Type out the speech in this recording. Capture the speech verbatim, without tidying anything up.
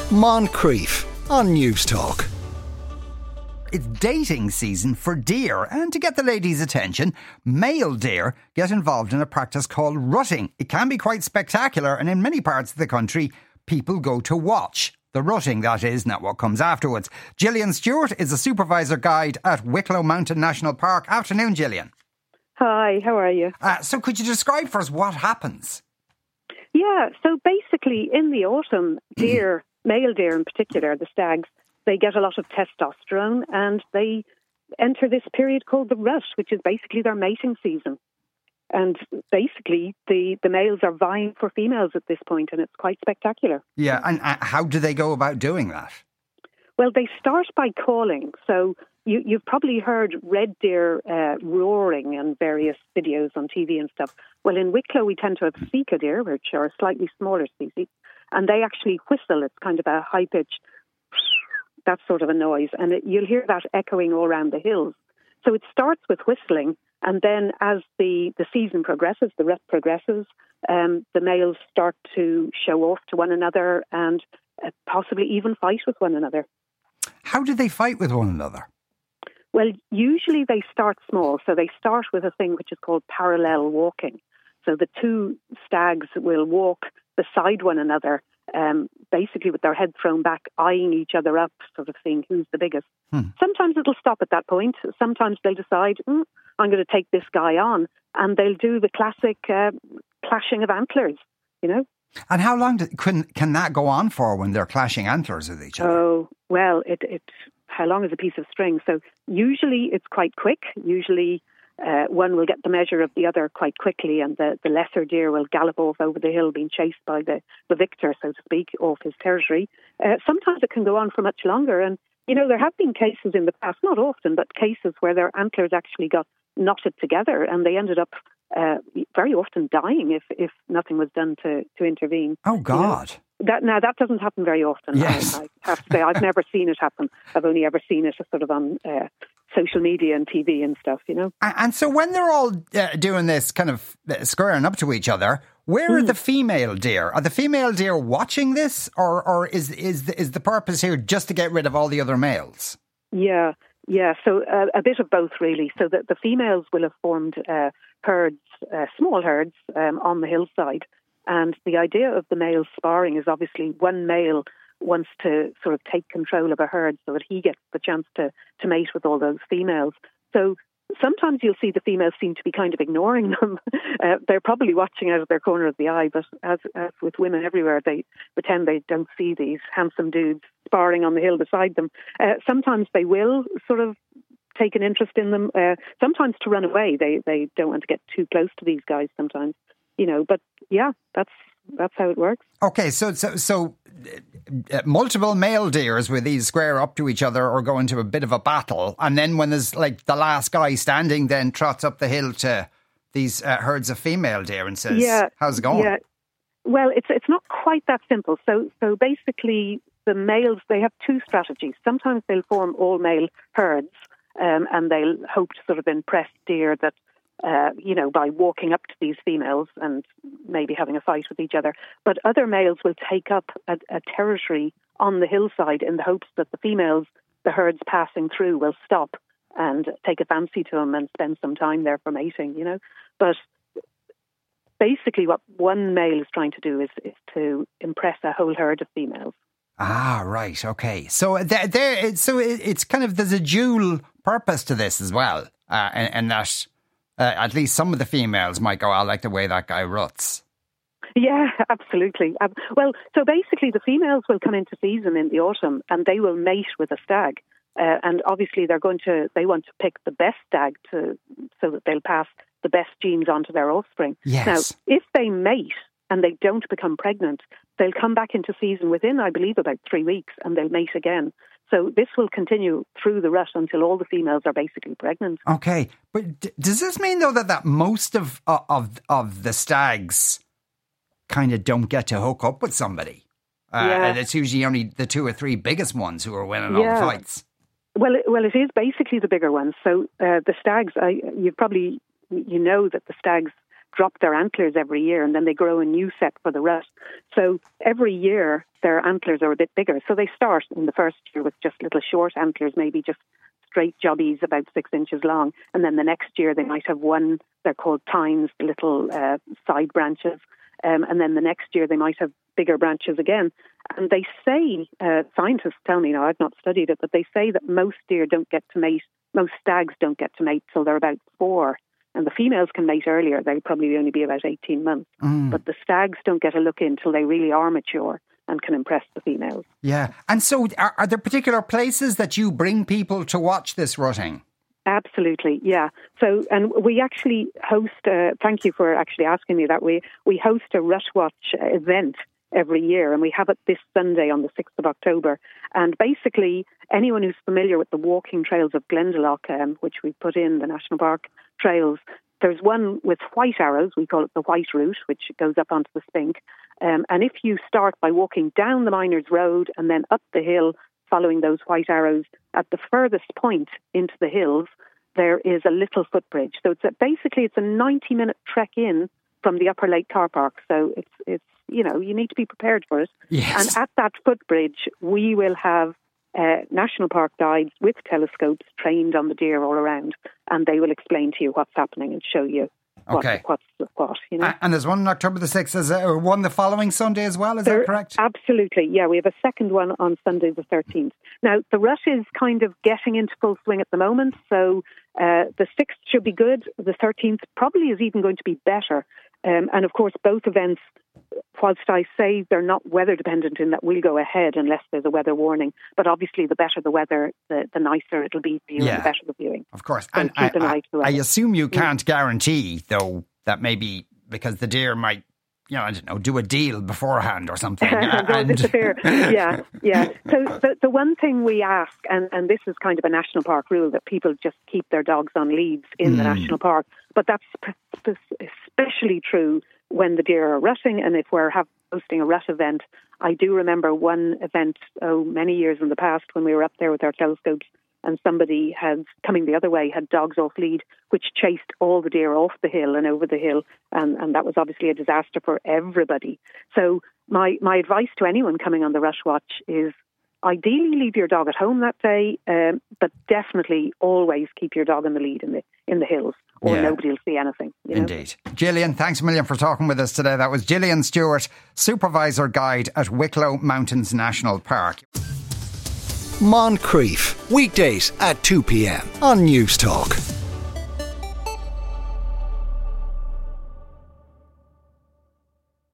Moncrief on News Talk. It's dating season for deer, and to get the ladies' attention, male deer get involved in a practice called rutting. It can be quite spectacular, and in many parts of the country, people go to watch. The rutting, that is, not what comes afterwards. Gillian Stewart is a supervisor guide at Wicklow Mountain National Park. Afternoon, Gillian. Hi, how are you? Uh, so could you describe for us what happens? Yeah, so basically in the autumn, deer, male deer in particular, the stags, they get a lot of testosterone and they enter this period called the rut, which is basically their mating season. And basically the, the males are vying for females at this point, and it's quite spectacular. Yeah, and uh, how do they go about doing that? Well, they start by calling. So you, you've probably heard red deer uh, roaring in various videos on T V and stuff. Well, in Wicklow, we tend to have sika deer, which are a slightly smaller species, and they actually whistle. It's kind of a high-pitched, that sort of a noise, and it, you'll hear that echoing all around the hills. So it starts with whistling, and then as the, the season progresses, the rut progresses, um, the males start to show off to one another and uh, possibly even fight with one another. How do they fight with one another? Well, usually they start small. So they start with a thing which is called parallel walking. So the two stags will walk beside one another, um, basically with their head thrown back, eyeing each other up, sort of seeing who's the biggest. Hmm. Sometimes it'll stop at that point. Sometimes they'll decide, mm, I'm going to take this guy on. And they'll do the classic uh, clashing of antlers, you know. And how long do, can, can that go on for when they're clashing antlers with each other? Oh, well, it, it how long is a piece of string? So usually it's quite quick. Usually uh, one will get the measure of the other quite quickly, and the, the lesser deer will gallop off over the hill being chased by the, the victor, so to speak, off his territory. Uh, sometimes it can go on for much longer. And, you know, there have been cases in the past, not often, but cases where their antlers actually got knotted together and they ended up uh, very often dying if, if nothing was done to, to intervene. Oh, God. You know? That, now, that doesn't happen very often. Yes. I, I have to say, I've never seen it happen. I've only ever seen it sort of on uh, social media and T V and stuff, you know. And, and so when they're all uh, doing this kind of uh, squaring up to each other, where mm. are the female deer? Are the female deer watching this, or, or is, is, the, is the purpose here just to get rid of all the other males? Yeah, yeah. So uh, a bit of both, really. So the, the females will have formed uh, herds, uh, small herds um, on the hillside. And the idea of the male sparring is obviously one male wants to sort of take control of a herd so that he gets the chance to, to mate with all those females. So sometimes you'll see the females seem to be kind of ignoring them. uh, they're probably watching out of their corner of the eye, but as, as with women everywhere, they pretend they don't see these handsome dudes sparring on the hill beside them. Uh, sometimes they will sort of take an interest in them. Uh, sometimes to run away. They, they don't want to get too close to these guys sometimes. You know, but yeah, that's that's how it works. Okay, so so so uh, multiple male deers with these square up to each other or go into a bit of a battle, and then when there's like the last guy standing, then trots up the hill to these uh, herds of female deer and says, yeah, "How's it going?" Yeah, well, it's it's not quite that simple. So so basically, the males, they have two strategies. Sometimes they'll form all male herds, um, and they'll hope to sort of impress deer that. Uh, you know, by walking up to these females and maybe having a fight with each other. But other males will take up a, a territory on the hillside in the hopes that the females, the herds passing through, will stop and take a fancy to them and spend some time there for mating, you know. But basically what one male is trying to do is, is to impress a whole herd of females. Ah, right, okay. So there, there so it's kind of, there's a dual purpose to this as well, uh, and, and that... Uh, at least some of the females might go, I like the way that guy ruts. Yeah, absolutely. Um, well, so basically the females will come into season in the autumn and they will mate with a stag. Uh, and obviously they're going to, they want to pick the best stag to, so that they'll pass the best genes onto their offspring. Yes. Now, if they mate and they don't become pregnant, they'll come back into season within, I believe, about three weeks and they'll mate again. So this will continue through the rut until all the females are basically pregnant. Okay, but d- does this mean though that, that most of uh, of of the stags kind of don't get to hook up with somebody? Uh, yeah. And it's usually only the two or three biggest ones who are winning yeah. all the fights. Well, it, well, it is basically the bigger ones. So uh, the stags, I, you've probably you know that the stags drop their antlers every year, and then they grow a new set for the rut. So every year their antlers are a bit bigger. So they start in the first year with just little short antlers, maybe just straight jobbies about six inches long. And then the next year they might have one, they're called tines, the little uh, side branches. Um, and then the next year they might have bigger branches again. And they say, uh, scientists tell me now, I've not studied it, but they say that most deer don't get to mate, most stags don't get to mate till they're about four. And the females can mate earlier. They'll probably only be about eighteen months. Mm. But the stags don't get a look in till they really are mature and can impress the females. Yeah. And so are, are there particular places that you bring people to watch this rutting? Absolutely, yeah. So, and we actually host, uh, thank you for actually asking me that, we, we host a Rut Watch event every year, and we have it this Sunday on the sixth of October. And basically, anyone who's familiar with the walking trails of Glendalough, um, which we put in the National Park trails, there's one with white arrows, we call it the White Route, which goes up onto the Spink. Um, and if you start by walking down the Miners Road and then up the hill, following those white arrows, at the furthest point into the hills, there is a little footbridge. So it's a, basically it's a ninety-minute trek in from the Upper Lake car park. So it's it's you know you need to be prepared for it. Yes. And at that footbridge, we will have uh, National Park guides with telescopes trained on the deer all around, and they will explain to you what's happening and show you. What, okay. What's what, you know? And there's one on October the sixth, is there one the following Sunday as well, is there, that correct? Absolutely, yeah. We have a second one on Sunday the thirteenth. Now, the rut is kind of getting into full swing at the moment, so uh, the sixth should be good. The thirteenth probably is even going to be better. Um, and of course, both events, whilst I say they're not weather dependent in that we'll go ahead unless there's a weather warning, but obviously the better the weather, the, the nicer it'll be for you, yeah. and the better the viewing. Of course. So and keep I, an eye to I, I assume you can't guarantee, though, that maybe because the deer might, you know, I don't know, do a deal beforehand or something. and yeah, yeah. So the, the one thing we ask, and, and this is kind of a national park rule, that people just keep their dogs on leads in mm. the national park, but that's especially true when the deer are rutting, and if we're have, hosting a rut event. I do remember one event, oh, many years in the past when we were up there with our telescopes, and somebody had, coming the other way, had dogs off lead, which chased all the deer off the hill and over the hill, and, and that was obviously a disaster for everybody. So my, my advice to anyone coming on the Rut Watch is ideally leave your dog at home that day, um, but definitely always keep your dog on the lead in the in the hills, or yeah. nobody will see anything. You know? Indeed. Gillian, thanks a million for talking with us today. That was Gillian Stewart, Supervisor Guide at Wicklow Mountains National Park. Moncrief, weekdays at two p.m. on News Talk.